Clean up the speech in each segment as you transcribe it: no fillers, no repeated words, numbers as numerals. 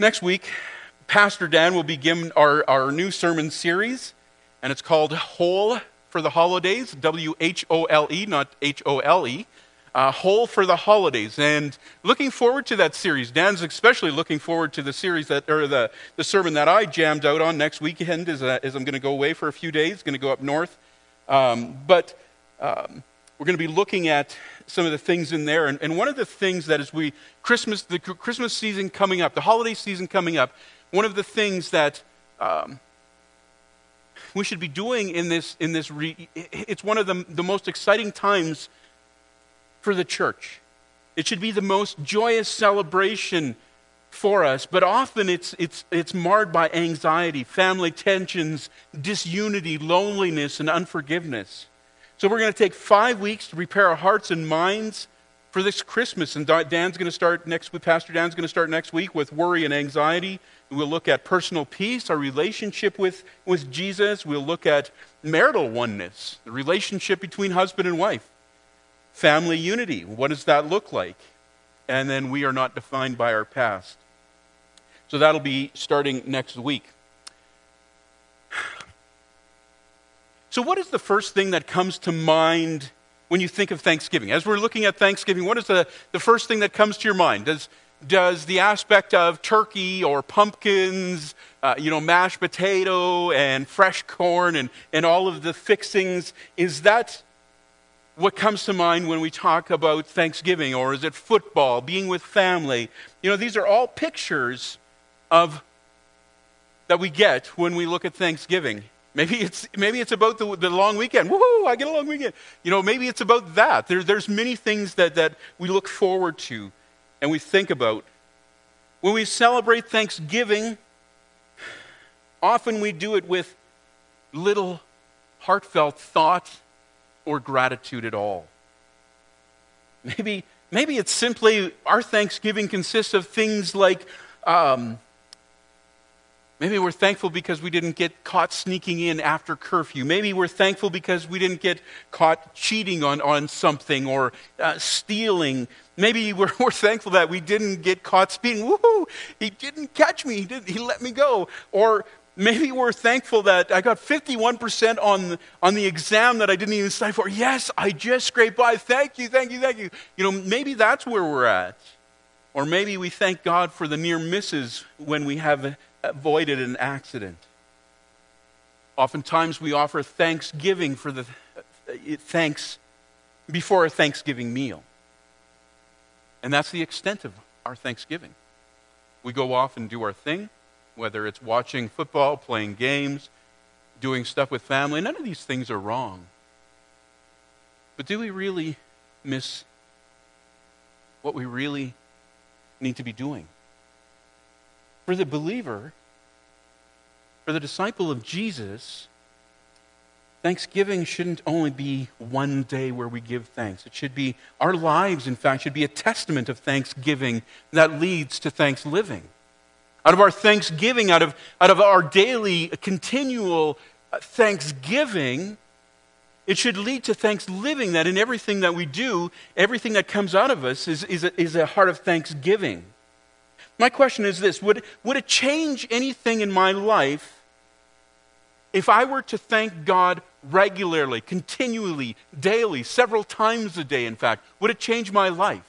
Next week, Pastor Dan will begin our new sermon series, and it's called Whole for the Holidays, W-H-O-L-E, not H-O-L-E, Whole for the Holidays. And looking forward to that series. Dan's especially looking forward to the series the sermon that I jammed out on next weekend as I'm going to go away for a few days, going to go up north. But we're going to be looking at some of the things in there. And one of the things that the Christmas season coming up, the holiday season coming up, one of the things that we should be doing it's one of the most exciting times for the church. It should be the most joyous celebration for us, but often it's marred by anxiety, family tensions, disunity, loneliness, and unforgiveness. So we're going to take 5 weeks to prepare our hearts and minds for this Christmas. And Pastor Dan's going to start next week with worry and anxiety. We'll look at personal peace, our relationship with Jesus. We'll look at marital oneness, the relationship between husband and wife. Family unity, what does that look like? And then we are not defined by our past. So that'll be starting next week. So what is the first thing that comes to mind when you think of Thanksgiving? As we're looking at Thanksgiving, what is the first thing that comes to your mind? Does the aspect of turkey or pumpkins, mashed potato and fresh corn and all of the fixings, is that what comes to mind when we talk about Thanksgiving? Or is it football, being with family? These are all pictures that we get when we look at Thanksgiving. Maybe it's about the long weekend. Woohoo, I get a long weekend. Maybe it's about that. There's many things that we look forward to and we think about. When we celebrate Thanksgiving, often we do it with little heartfelt thought or gratitude at all. Maybe it's simply our Thanksgiving consists of things like maybe we're thankful because we didn't get caught sneaking in after curfew. Maybe we're thankful because we didn't get caught cheating on something or stealing. Maybe we're thankful that we didn't get caught speeding. Woohoo! He didn't catch me. He let me go. Or maybe we're thankful that I got 51% on the exam that I didn't even study for. Yes, I just scraped by. Thank you, thank you, thank you. Maybe that's where we're at. Or maybe we thank God for the near misses when we have avoided an accident. Oftentimes we offer thanksgiving for the thanks before a Thanksgiving meal. And that's the extent of our Thanksgiving. We go off and do our thing, whether it's watching football, playing games, doing stuff with family. None of these things are wrong. But do we really miss what we really need to be doing? For the believer, for the disciple of Jesus, Thanksgiving shouldn't only be one day where we give thanks. It should be, our lives, in fact, should be a testament of thanksgiving that leads to thanks-living. Out of our thanksgiving, out of our daily, continual thanksgiving, it should lead to thanks-living, that in everything that we do, everything that comes out of us is a heart of thanksgiving. My question is this: would it change anything in my life if I were to thank God regularly, continually, daily, several times a day, in fact? Would it change my life?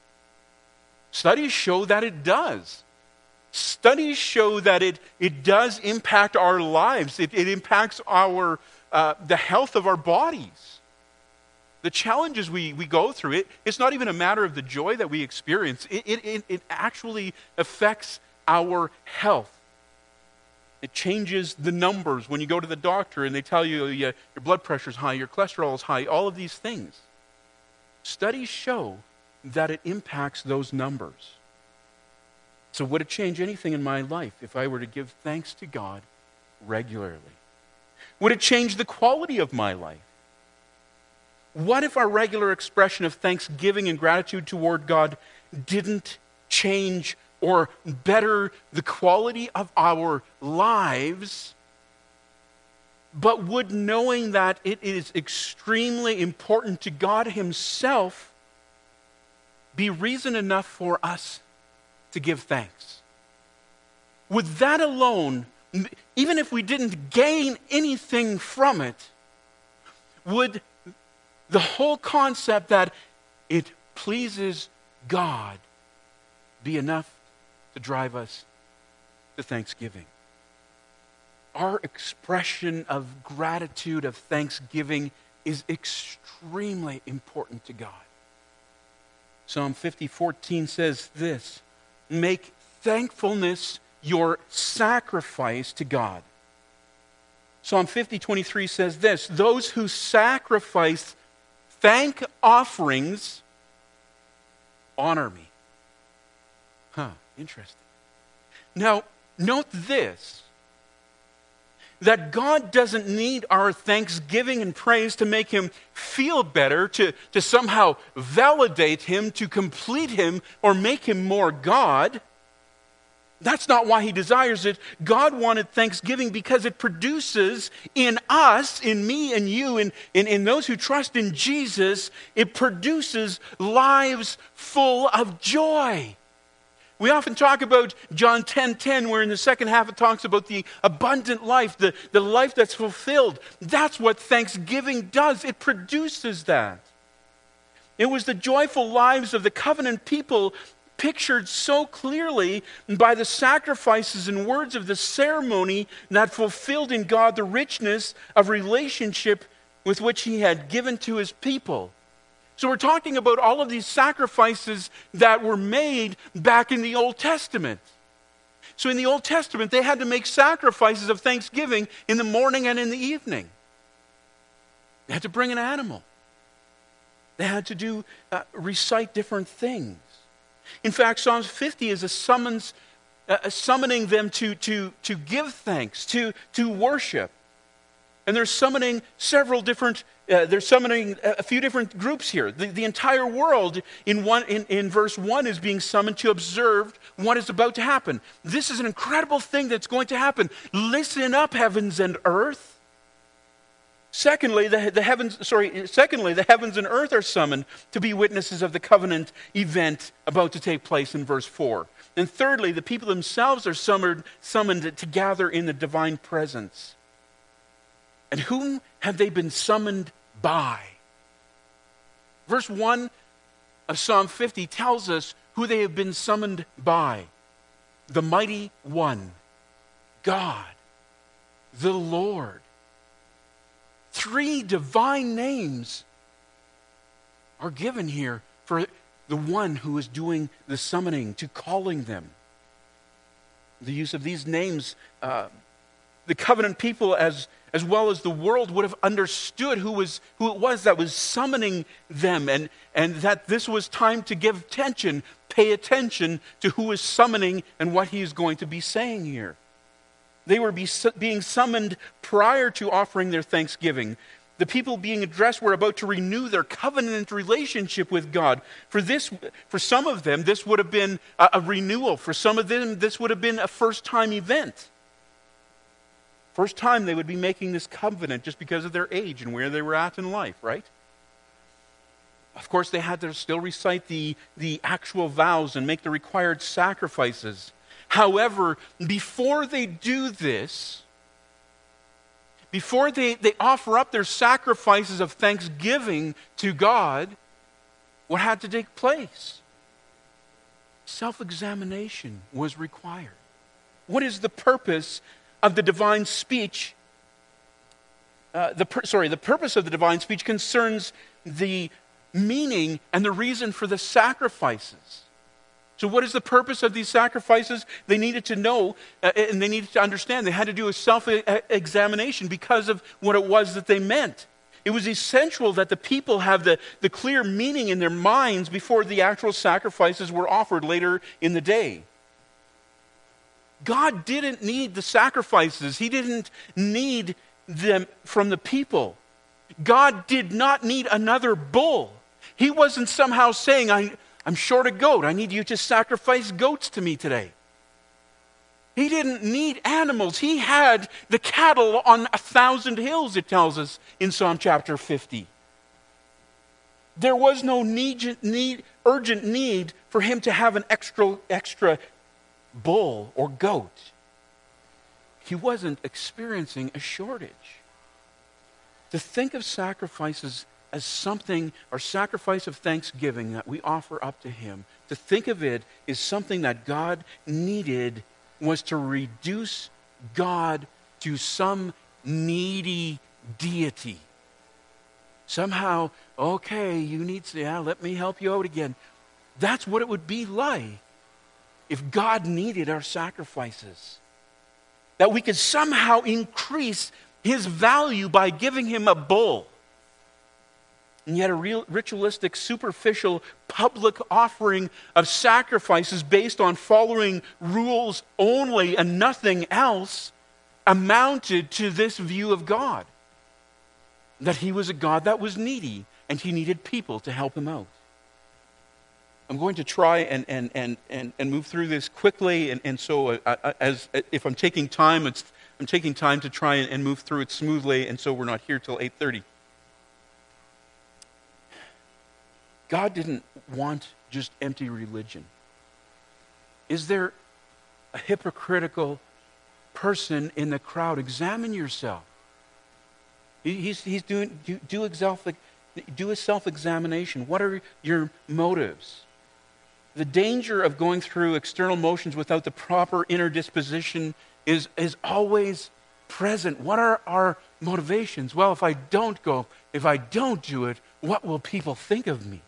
Studies show that it does. Studies show that it does impact our lives. It impacts the health of our bodies. The challenges we go through, it's not even a matter of the joy that we experience. It actually affects our health. It changes the numbers when you go to the doctor and they tell you your blood pressure's high, your cholesterol is high, all of these things. Studies show that it impacts those numbers. So would it change anything in my life if I were to give thanks to God regularly? Would it change the quality of my life? What if our regular expression of thanksgiving and gratitude toward God didn't change or better the quality of our lives, but would, knowing that it is extremely important to God Himself, be reason enough for us to give thanks? would that alone, even if we didn't gain anything from it, would the whole concept that it pleases God be enough to drive us to thanksgiving? Our expression of gratitude, of thanksgiving, is extremely important to God. Psalm 50:14 says this, "Make thankfulness your sacrifice to God." Psalm 50:23 says this, "Those who sacrifice thank offerings honor me." Interesting. Now, note this, that God doesn't need our thanksgiving and praise to make him feel better, to somehow validate him, to complete him, or make him more God. That's not why he desires it. God wanted thanksgiving because it produces in us, in me and you, in those who trust in Jesus, it produces lives full of joy. We often talk about John 10:10, where in the second half it talks about the abundant life, the life that's fulfilled. That's what thanksgiving does. It produces that. It was the joyful lives of the covenant people pictured so clearly by the sacrifices and words of the ceremony that fulfilled in God the richness of relationship with which he had given to his people. So we're talking about all of these sacrifices that were made back in the Old Testament. So in the Old Testament, they had to make sacrifices of thanksgiving in the morning and in the evening. They had to bring an animal. They had to recite different things. In fact, Psalms 50 is a summoning them to give thanks, to worship. And they're summoning they're summoning a few different groups here. The entire world in verse 1 is being summoned to observe what is about to happen. This is an incredible thing that's going to happen. Listen up, heavens and earth. Secondly, the heavens and earth are summoned to be witnesses of the covenant event about to take place in verse 4. And thirdly, the people themselves are summoned to gather in the divine presence. And whom have they been summoned by? Verse 1 of Psalm 50 tells us who they have been summoned by. The mighty one, God, the Lord. 3 divine names are given here for the one who is doing the summoning, to calling them. The use of these names, the covenant people as well as the world would have understood who it was that was summoning them, and that this was time to give attention, pay attention to who is summoning and what he is going to be saying here. They were being summoned prior to offering their thanksgiving. The people being addressed were about to renew their covenant relationship with God. For some of them, this would have been a renewal. For some of them, this would have been a first-time event. First time they would be making this covenant just because of their age and where they were at in life, right? Of course, they had to still recite the actual vows and make the required sacrifices. However, before they do this, before they offer up their sacrifices of thanksgiving to God, what had to take place? Self-examination was required. What is the purpose of the divine speech? The purpose of the divine speech concerns the meaning and the reason for the sacrifices. So what is the purpose of these sacrifices? They needed to know and they needed to understand. They had to do a self-examination because of what it was that they meant. It was essential that the people have the clear meaning in their minds before the actual sacrifices were offered later in the day. God didn't need the sacrifices. He didn't need them from the people. God did not need another bull. He wasn't somehow saying, I'm short a goat. I need you to sacrifice goats to me today. He didn't need animals. He had the cattle on 1,000 hills, it tells us in Psalm chapter 50. There was no urgent need for him to have an extra bull or goat. he wasn't experiencing a shortage. To think of sacrifices as something, or sacrifice of thanksgiving that we offer up to him, to think of it as something that God needed was to reduce God to some needy deity. Somehow, okay, you need to, let me help you out again. That's what it would be like if God needed our sacrifices. That we could somehow increase his value by giving him a bull. And yet a real ritualistic, superficial, public offering of sacrifices based on following rules only and nothing else amounted to this view of God. That he was a God that was needy and he needed people to help him out. I'm going to try and move through this quickly, and so as if I'm taking time, I'm taking time to try and move through it smoothly, and so we're not here till 8:30. God didn't want just empty religion. Is there a hypocritical person in the crowd? Examine yourself. He's doing do a self-examination. What are your motives? The danger of going through external motions without the proper inner disposition is always present. What are our motivations? Well, if I don't go, if I don't do it, what will people think of me?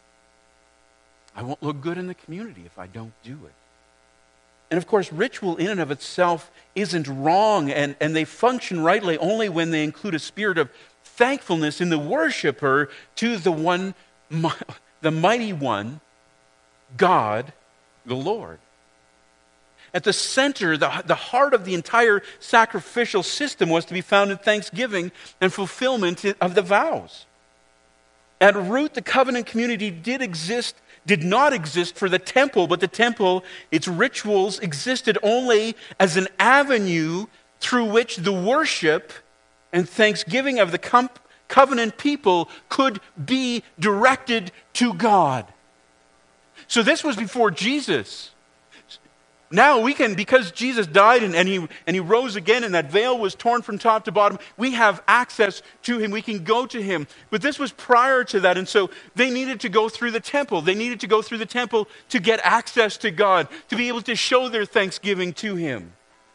I won't look good in the community if I don't do it. And of course, ritual in and of itself isn't wrong, and they function rightly only when they include a spirit of thankfulness in the worshiper to the one, the mighty one, God, the Lord. At the center, the heart of the entire sacrificial system was to be found in thanksgiving and fulfillment of the vows. At root, the covenant community did not exist for the temple, but the temple, its rituals, existed only as an avenue through which the worship and thanksgiving of the covenant people could be directed to God. So this was before Jesus. Now we can, because Jesus died and he rose again and that veil was torn from top to bottom, we have access to him. We can go to him. But this was prior to that, and so they needed to go through the temple. They needed to go through the temple to get access to God, to be able to show their thanksgiving to him.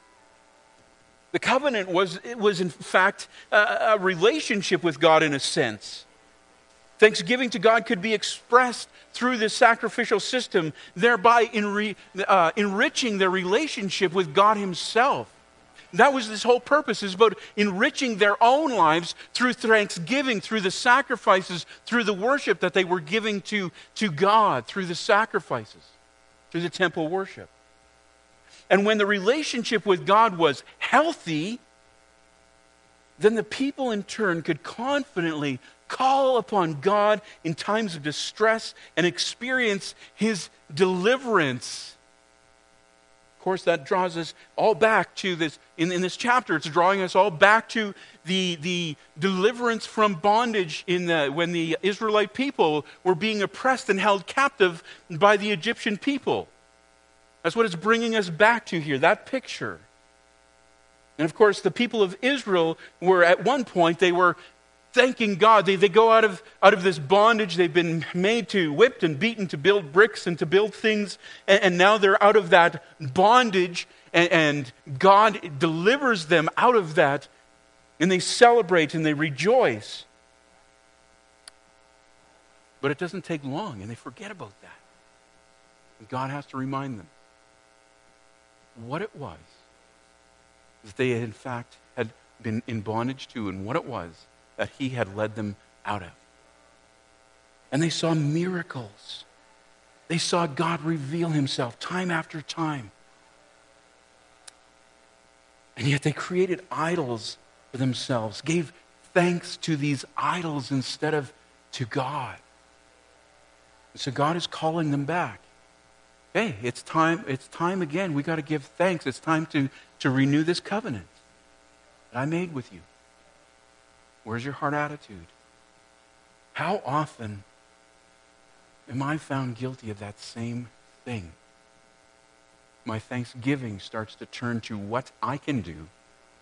The covenant was in fact a relationship with God in a sense. Thanksgiving to God could be expressed through this sacrificial system, thereby enriching their relationship with God himself. That was this whole purpose, is about enriching their own lives through thanksgiving, through the sacrifices, through the worship that they were giving to God, through the sacrifices, through the temple worship. And when the relationship with God was healthy, then the people in turn could confidently call upon God in times of distress and experience his deliverance. Of course, that draws us all back to this, in this chapter, it's drawing us all back to the deliverance from bondage when the Israelite people were being oppressed and held captive by the Egyptian people. That's what it's bringing us back to here, that picture. And of course, the people of Israel were, at one point, they were thanking God. They go out of this bondage. They've been whipped and beaten to build bricks and to build things. And now they're out of that bondage. And God delivers them out of that. And they celebrate and they rejoice. But it doesn't take long. And they forget about that. And God has to remind them what it was that they in fact had been in bondage to, and what it was that he had led them out of. And they saw miracles. They saw God reveal himself time after time. And yet they created idols for themselves, gave thanks to these idols instead of to God. And so God is calling them back. Hey, it's time again. We got to give thanks. It's time to renew this covenant that I made with you. Where's your heart attitude? How often am I found guilty of that same thing? My thanksgiving starts to turn to what I can do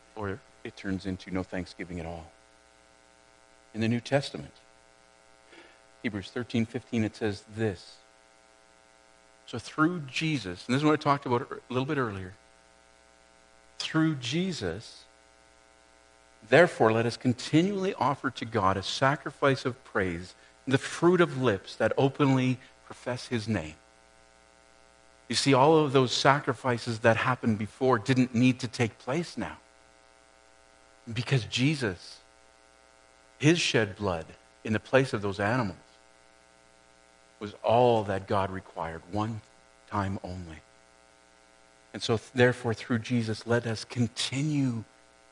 or it turns into no thanksgiving at all. In the New Testament, Hebrews 13:15, it says this. So through Jesus, and this is what I talked about a little bit earlier, through Jesus, therefore let us continually offer to God a sacrifice of praise, the fruit of lips that openly profess his name. You see, all of those sacrifices that happened before didn't need to take place now. Because Jesus, his shed blood in the place of those animals, was all that God required, one time only. And so, therefore, through Jesus, let us continually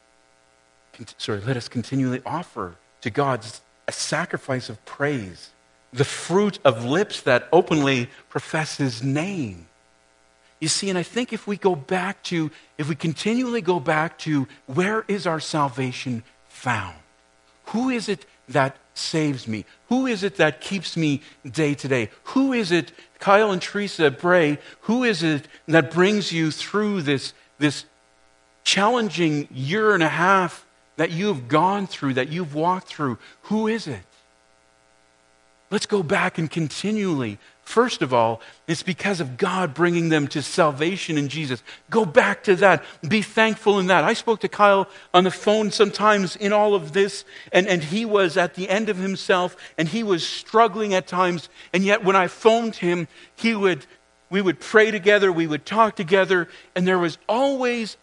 offer to God a sacrifice of praise, the fruit of lips that openly profess his name. You see, and I think if we continually go back to where is our salvation found? Who is it that saves me? Who is it that keeps me day to day? Who is it, Kyle and Teresa Bray, who is it that brings you through this challenging year and a half that you've gone through, that you've walked through? Who is it? Let's go back and continually. First of all, it's because of God bringing them to salvation in Jesus. Go back to that. Be thankful in that. I spoke to Kyle on the phone sometimes in all of this, and he was at the end of himself, and he was struggling at times. And yet when I phoned him, we would pray together, we would talk together, and there was always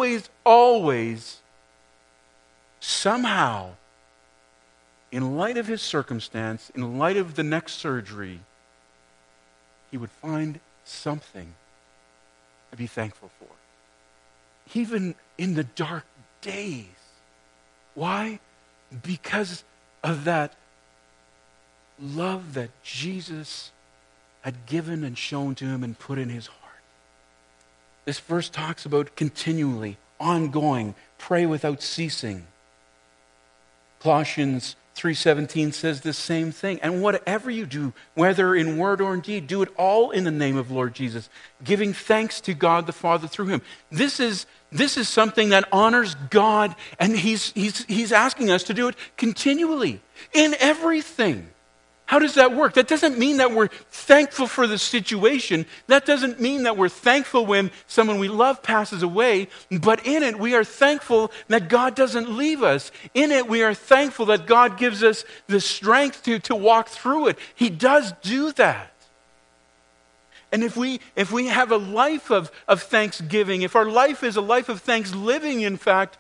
somehow, in light of his circumstance, in light of the next surgery, he would find something to be thankful for. Even in the dark days. Why? Because of that love that Jesus had given and shown to him and put in his heart. This verse talks about continually, ongoing, pray without ceasing. Colossians 3:17 says the same thing. And whatever you do, whether in word or in deed, do it all in the name of Lord Jesus, giving thanks to God the Father through him. This is something that honors God, and he's asking us to do it continually in everything. How does that work? That doesn't mean that we're thankful for the situation. That doesn't mean that we're thankful when someone we love passes away. But in it, we are thankful that God doesn't leave us. In it, we are thankful that God gives us the strength to walk through it. He does do that. And if we have a life of thanksgiving, if our life is a life of thanksgiving, in fact,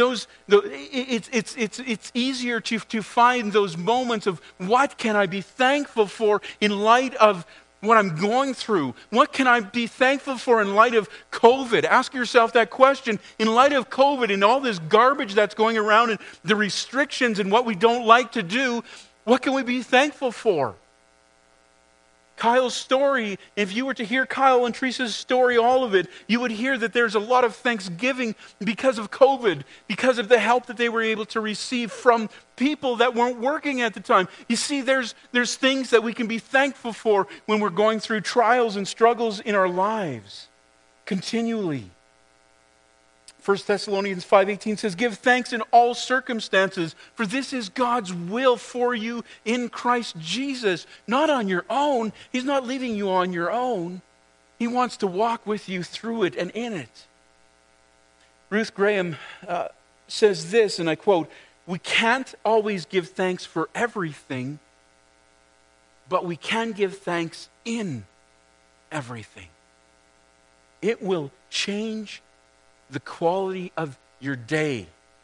it's easier to find those moments of what can I be thankful for in light of what I'm going through? What can I be thankful for in light of COVID? Ask yourself that question. In light of COVID and all this garbage that's going around and the restrictions and what we don't like to do, what can we be thankful for? Kyle's story, if you were to hear Kyle and Teresa's story, all of it, you would hear that there's a lot of thanksgiving because of COVID, because of the help that they were able to receive from people that weren't working at the time. You see, there's things that we can be thankful for when we're going through trials and struggles in our lives continually. 1 Thessalonians 5:18 says, give thanks in all circumstances, for this is God's will for you in Christ Jesus. Not on your own. He's not leaving you on your own. He wants to walk with you through it and in it. Ruth Graham says this, and I quote, we can't always give thanks for everything, but we can give thanks in everything. It will change the quality of your day.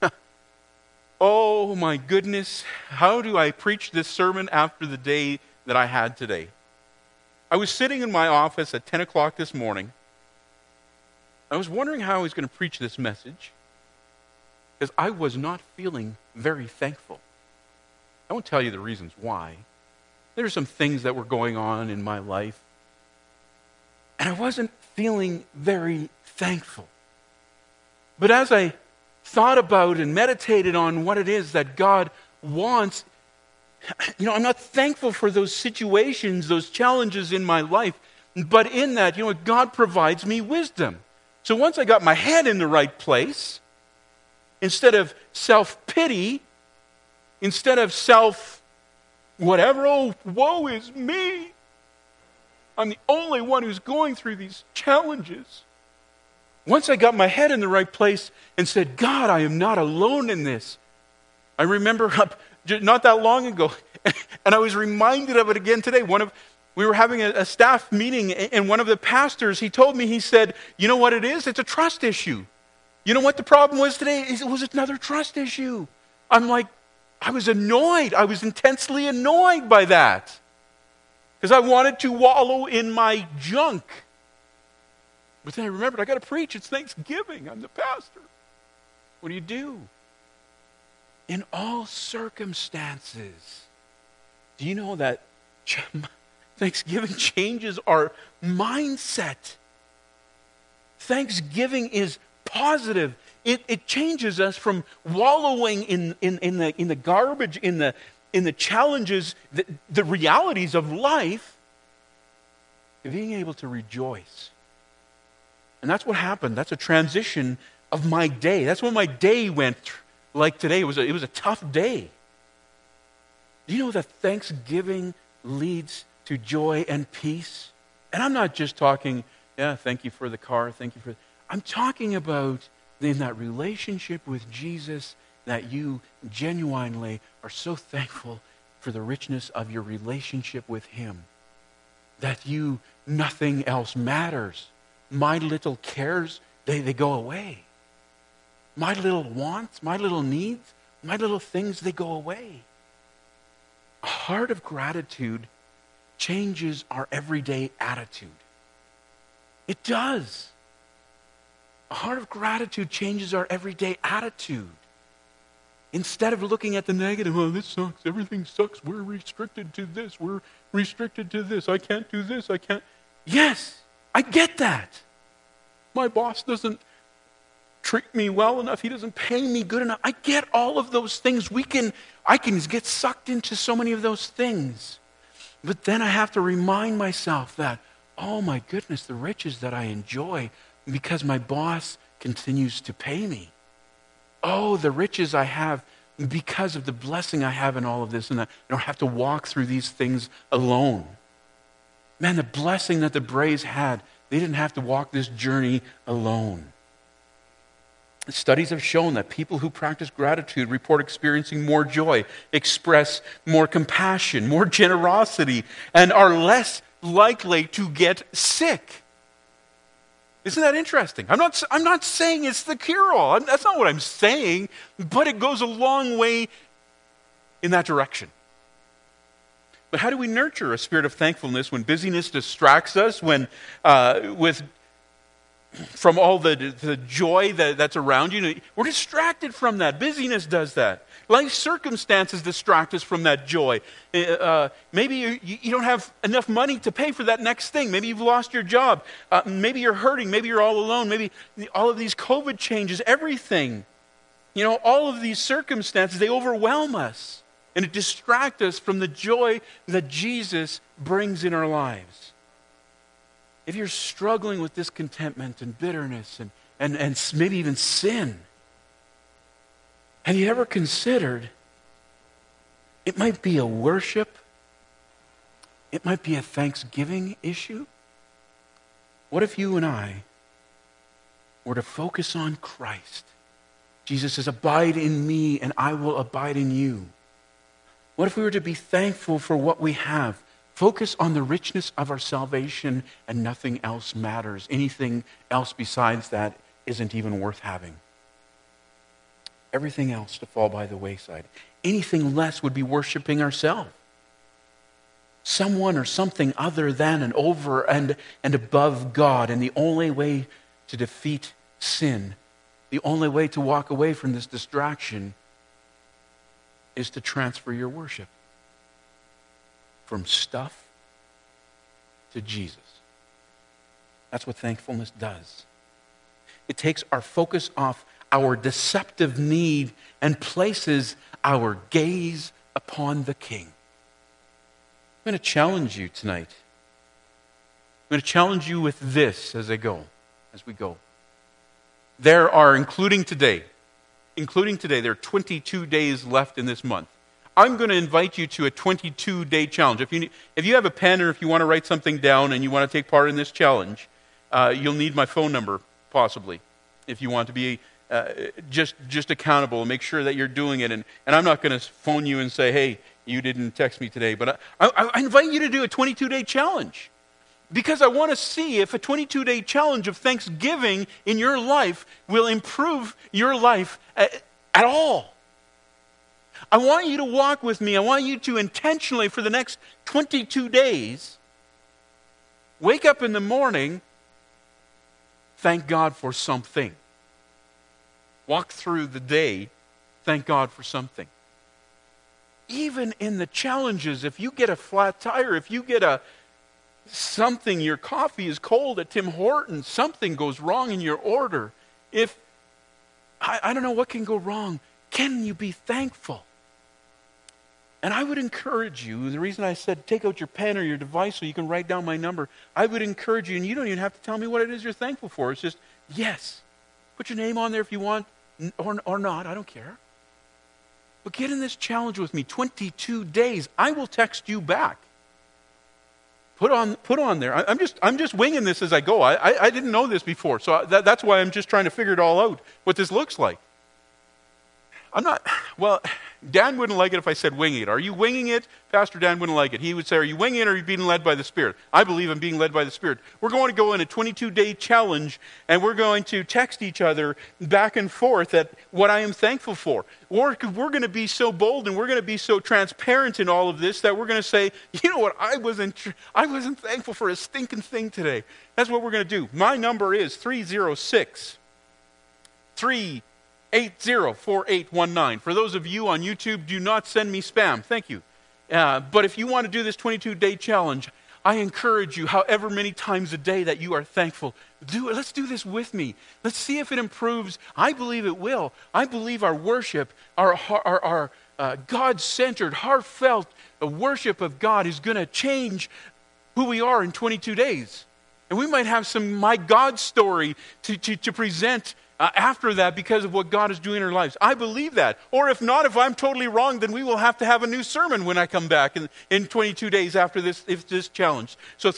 Oh my goodness, how do I preach this sermon after the day that I had today? I was sitting in my office at 10 o'clock this morning. I was wondering how I was going to preach this message because I was not feeling very thankful. I won't tell you the reasons why. There are some things that were going on in my life, and I wasn't feeling very thankful. But as I thought about and meditated on what it is that God wants, I'm not thankful for those situations, those challenges in my life. But in that, God provides me wisdom. So once I got my head in the right place, instead of self-pity, instead of whatever, oh, woe is me. I'm the only one who's going through these challenges. Once I got my head in the right place and said, God, I am not alone in this. I remember not that long ago, and I was reminded of it again today. We were having a staff meeting, and one of the pastors, he told me, he said, you know what it is? It's a trust issue. You know what the problem was today? It was another trust issue. I'm like, I was annoyed. I was intensely annoyed by that. Because I wanted to wallow in my junk. But then I remembered, I got to preach. It's Thanksgiving. I'm the pastor. What do? In all circumstances. Do you know that Thanksgiving changes our mindset? Thanksgiving is positive. It changes us from wallowing in the garbage, in the challenges, the realities of life, to being able to rejoice. And that's what happened. That's a transition of my day. That's when my day went like today. It was a tough day. Do you know that Thanksgiving leads to joy and peace? And I'm not just talking, thank you for the car, I'm talking about in that relationship with Jesus, that you genuinely are so thankful for the richness of your relationship with Him, that nothing else matters. My little cares, they go away. My little wants, my little needs, my little things, they go away. A heart of gratitude changes our everyday attitude. It does. A heart of gratitude changes our everyday attitude. Instead of looking at the negative, oh, this sucks, everything sucks, we're restricted to this, I can't do this, I can't. Yes, I get that. My boss doesn't treat me well enough, he doesn't pay me good enough. I get all of those things. I can get sucked into so many of those things. But then I have to remind myself that, oh my goodness, the riches that I enjoy because my boss continues to pay me. Oh, the riches I have because of the blessing I have in all of this, and I don't have to walk through these things alone. Man, the blessing that the Brays had, they didn't have to walk this journey alone. Studies have shown that people who practice gratitude report experiencing more joy, express more compassion, more generosity, and are less likely to get sick. Isn't that interesting? I'm not saying it's the cure-all. That's not what I'm saying, but it goes a long way in that direction. But how do we nurture a spirit of thankfulness when busyness distracts us, when from all the joy that's around you? We're distracted from that. Busyness does that. Life circumstances distract us from that joy. Maybe you don't have enough money to pay for that next thing. Maybe you've lost your job. Maybe you're hurting. Maybe you're all alone. Maybe all of these COVID changes, everything. All of these circumstances, they overwhelm us. And it distracts us from the joy that Jesus brings in our lives. If you're struggling with discontentment and bitterness and maybe even sin, have you ever considered it might be a worship, it might be a thanksgiving issue? What if you and I were to focus on Christ? Jesus says, abide in me and I will abide in you. What if we were to be thankful for what we have? Focus on the richness of our salvation and nothing else matters. Anything else besides that isn't even worth having. Everything else to fall by the wayside. Anything less would be worshiping ourselves. Someone or something other than and over and above God. And the only way to defeat sin, the only way to walk away from this distraction is to transfer your worship from stuff to Jesus. That's what thankfulness does. It takes our focus off our deceptive need and places our gaze upon the King. I'm going to challenge you tonight. I'm going to challenge you with this as we go. There are, including today, including today, there are 22 days left in this month. I'm going to invite you to a 22-day challenge. If you have a pen or if you want to write something down and you want to take part in this challenge, you'll need my phone number, possibly, if you want to be just accountable and make sure that you're doing it. And I'm not going to phone you and say, hey, you didn't text me today. But I invite you to do a 22-day challenge because I want to see if a 22-day challenge of Thanksgiving in your life will improve your life at all. I want you to walk with me. I want you to intentionally, for the next 22 days, wake up in the morning, thank God for something. Walk through the day, thank God for something. Even in the challenges, if you get a flat tire, if you get something, your coffee is cold at Tim Hortons, something goes wrong in your order. If, I don't know what can go wrong, can you be thankful? And I would encourage you, the reason I said take out your pen or your device so you can write down my number, I would encourage you, and you don't even have to tell me what it is you're thankful for. It's just, yes. Put your name on there if you want, or not, I don't care. But get in this challenge with me, 22 days. I will text you back. Put on there. I'm just winging this as I go. I didn't know this before, so that's why I'm just trying to figure it all out, what this looks like. Dan wouldn't like it if I said winging it. Are you winging it? Pastor Dan wouldn't like it. He would say, are you winging it or are you being led by the Spirit? I believe I'm being led by the Spirit. We're going to go in a 22-day challenge, and we're going to text each other back and forth at what I am thankful for. We're going to be so bold and we're going to be so transparent in all of this that we're going to say, you know what, I wasn't thankful for a stinking thing today. That's what we're going to do. My number is 306-380-4819. For those of you on YouTube, do not send me spam. Thank you. But if you want to do this 22-day challenge, I encourage you, however many times a day that you are thankful, do it. Let's do this with me. Let's see if it improves. I believe it will. I believe our worship, our God-centered, heartfelt worship of God is going to change who we are in 22 days. And we might have some My God story to present after that because of what God is doing in our lives. I believe that. Or if not, if I'm totally wrong, then we will have to have a new sermon when I come back in 22 days after this challenge. So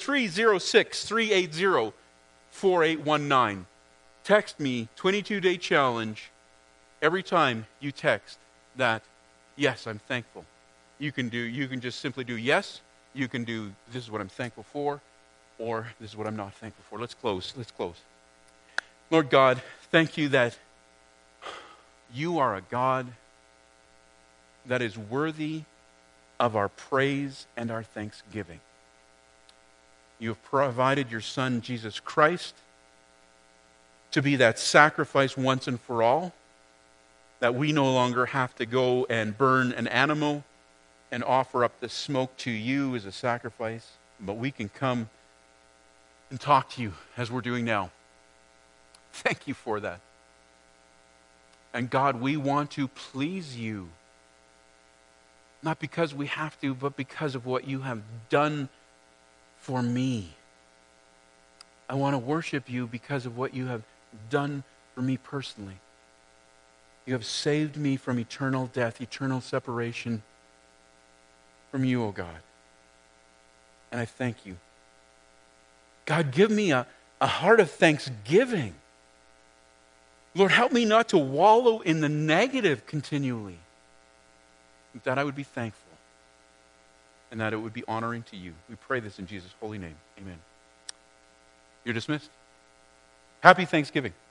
306-380-4819. Text me, 22-day challenge, every time you text that, yes, I'm thankful. You can just simply do yes. You can do, this is what I'm thankful for, or this is what I'm not thankful for. Let's close. Lord God, thank you that you are a God that is worthy of our praise and our thanksgiving. You have provided your Son, Jesus Christ, to be that sacrifice once and for all, that we no longer have to go and burn an animal and offer up the smoke to you as a sacrifice, but we can come and talk to you as we're doing now. Thank you for that. And God, we want to please you. Not because we have to, but because of what you have done for me. I want to worship you because of what you have done for me personally. You have saved me from eternal death, eternal separation from you, O God. And I thank you. God, give me a heart of thanksgiving. Lord, help me not to wallow in the negative continually. That I would be thankful and that it would be honoring to you. We pray this in Jesus' holy name. Amen. You're dismissed. Happy Thanksgiving.